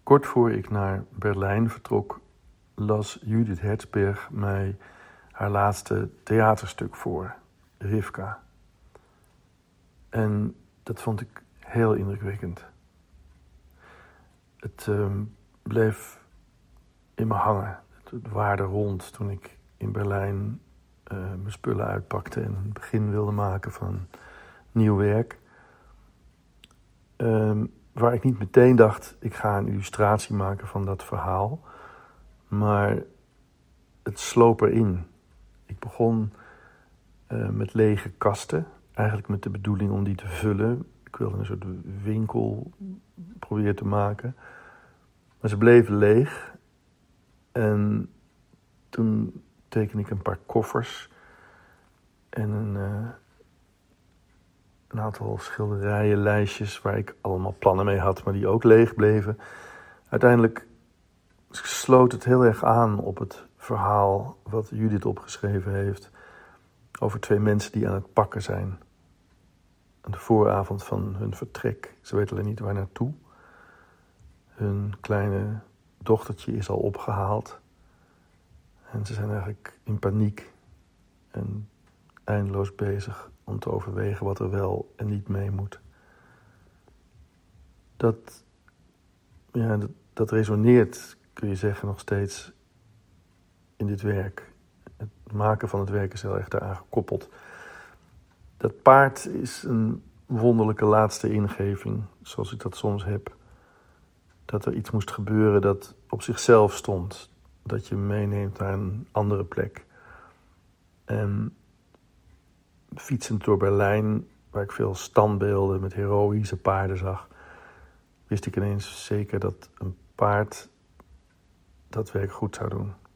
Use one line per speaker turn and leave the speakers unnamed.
Kort voor ik naar Berlijn vertrok, las Judith Herzberg mij haar laatste theaterstuk voor, Rivka. En dat vond ik heel indrukwekkend. Het bleef in me hangen. Het waarde rond toen ik in Berlijn mijn spullen uitpakte en een begin wilde maken van nieuw werk. Waar ik niet meteen dacht, ik ga een illustratie maken van dat verhaal. Maar het sloop erin. Ik begon met lege kasten. Eigenlijk met de bedoeling om die te vullen. Ik wilde een soort winkel proberen te maken. Maar ze bleven leeg. En toen tekende ik een paar koffers. En een aantal schilderijen, lijstjes waar ik allemaal plannen mee had, maar die ook leeg bleven. Uiteindelijk sloot het heel erg aan op het verhaal wat Judith opgeschreven heeft over twee mensen die aan het pakken zijn. Aan de vooravond van hun vertrek. Ze weten alleen niet waar naartoe. Hun kleine dochtertje is al opgehaald. En ze zijn eigenlijk in paniek en eindeloos bezig om te overwegen wat er wel en niet mee moet. Dat resoneert, kun je zeggen, nog steeds in dit werk. Het maken van het werk is heel erg daaraan gekoppeld. Dat paard is een wonderlijke laatste ingeving, zoals ik dat soms heb. Dat er iets moest gebeuren dat op zichzelf stond. Dat je meeneemt naar een andere plek. En fietsend door Berlijn, waar ik veel standbeelden met heroïsche paarden zag, wist ik ineens zeker dat een paard dat werk goed zou doen.